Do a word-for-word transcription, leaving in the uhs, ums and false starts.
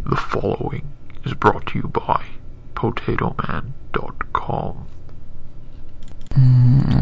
The following is brought to you by Potato Man dot com. Mm,